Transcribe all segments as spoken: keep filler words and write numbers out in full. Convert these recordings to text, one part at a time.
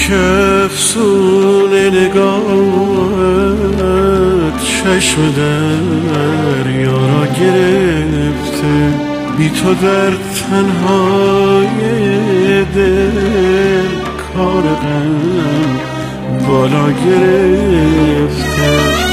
که افسون نگاهت چشم دریا را گرفته، بی تو در تنهای دل کار غم بالا گرفته.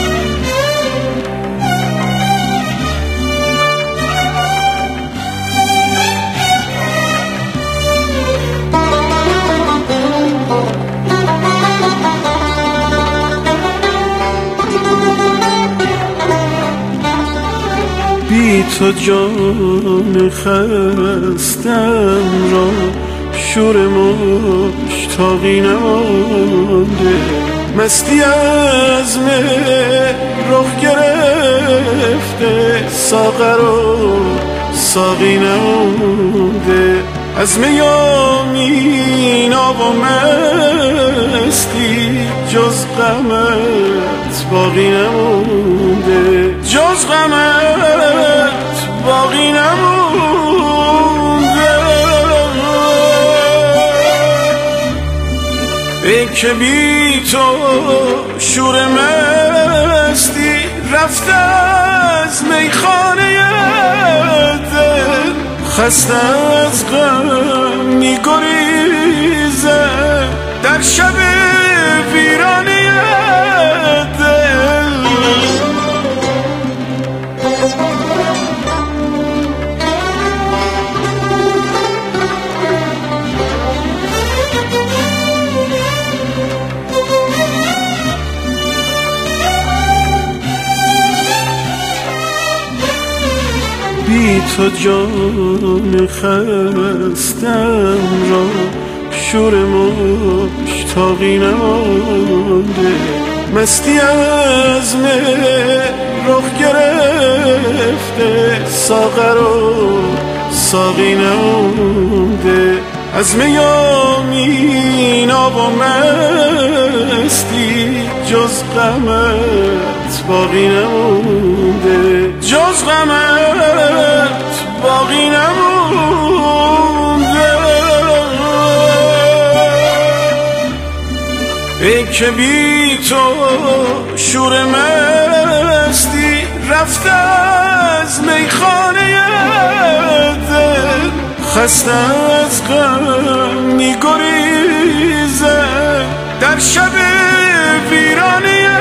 بی تو جان خستم را شور مشتاقی نمانده، مستی از مه رخ گرفته، ساغر و ساقی نمانده. از میامینا و مستی جز غمت باقی نمونده، جز غمت باقی نمونده. ای که بی تو شور مستی رفته از میخانه دل، خسته از غم میگریزه در شب ویرانه دل. بی تو جان خستم را شور مشتاقی نمانده، مستی از مه رخ گرفته، ساغر و ساقی نمانده. از میامینا و مستی جز غمت باقی نمونده، جز غمت باقی نمونده. ای که بی تو شور مستی رفته از میخانه دل، خسته از غم میگریزه در شب ویرانه